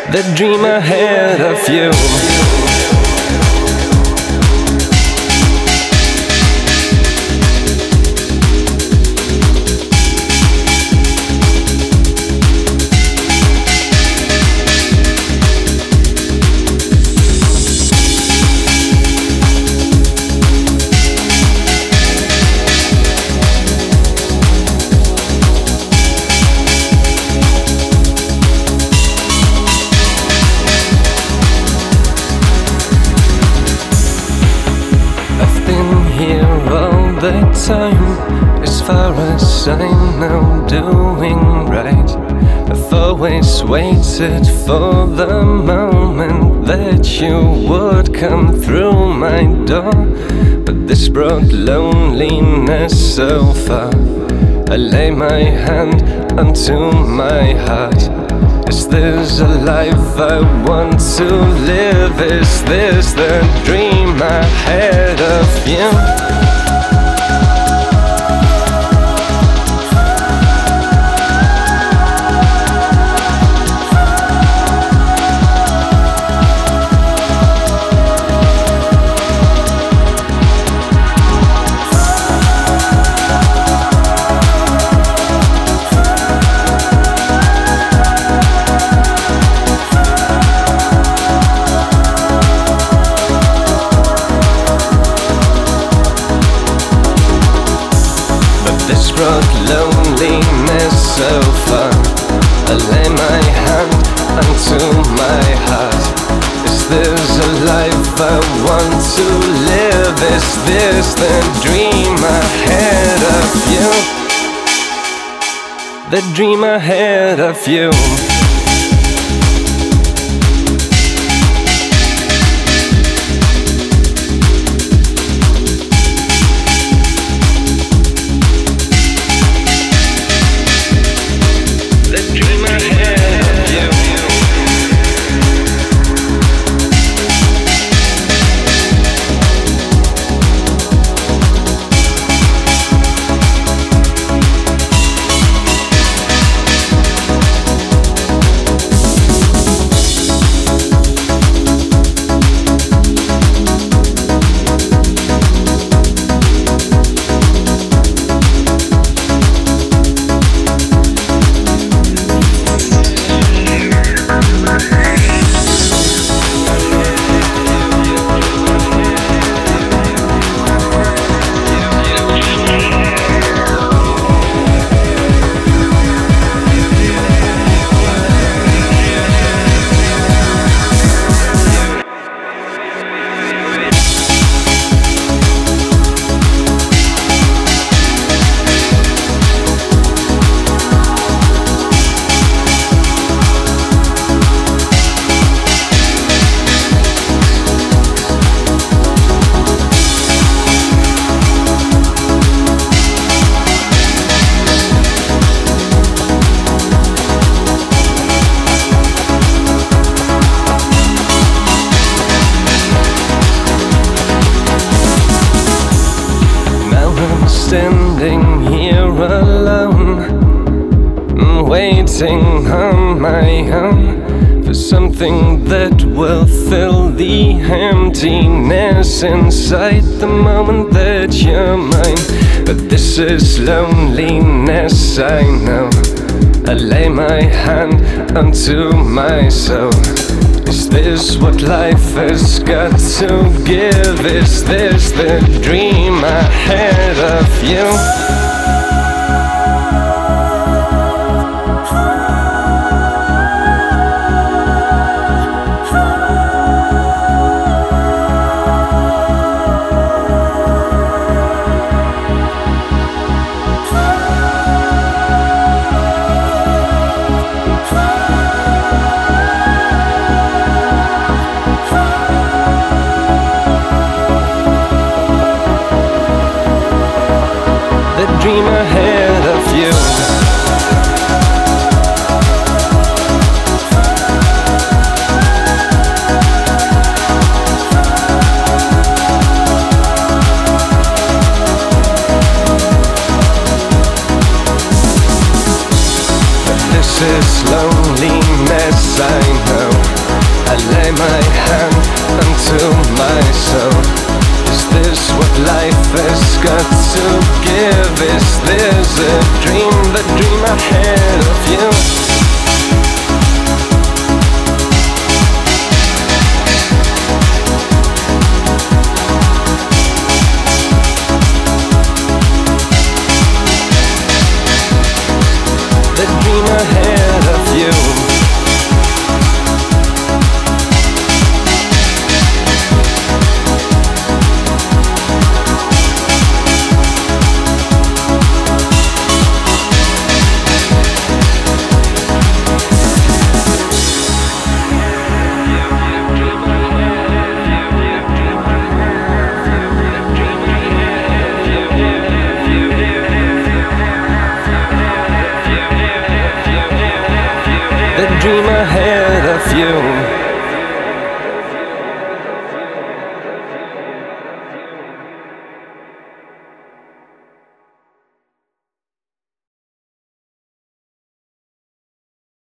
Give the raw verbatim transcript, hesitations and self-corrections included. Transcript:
the dream ahead of you. Here all the time, as far as I know, doing right. I've always waited for the moment that you would come through my door, but this brought loneliness so far. I lay my hand onto my heart. Is this a life I want to live? Is this the dream ahead of you? This brought loneliness so far. I lay my hand onto my heart. Is this a life I want to live? Is this the dream ahead of you? The dream ahead of you. Standing here alone, waiting on my own for something that will fill the emptiness inside the moment that you're mine. But this is loneliness, I know. I lay my hand onto my soul. Is this what life has got to give? Is this the dream ahead of you? The dream ahead of you. This is loneliness, I know. I lay my hand unto my soul. Is this what life has got to give? Is this a dream, the dream ahead of you? The dream ahead of you. The dream ahead of you.